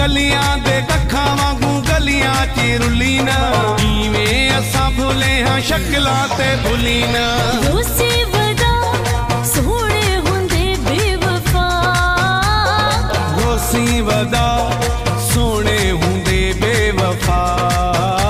कलियां दे कखां वांगू गलियां च रुली ना, इवें असां भुले हां शक्लां ते भुली ना। रोसी वदा सोहणे हुंदे बेवफा, रोसी वदा सोहणे हुंदे बेवफा।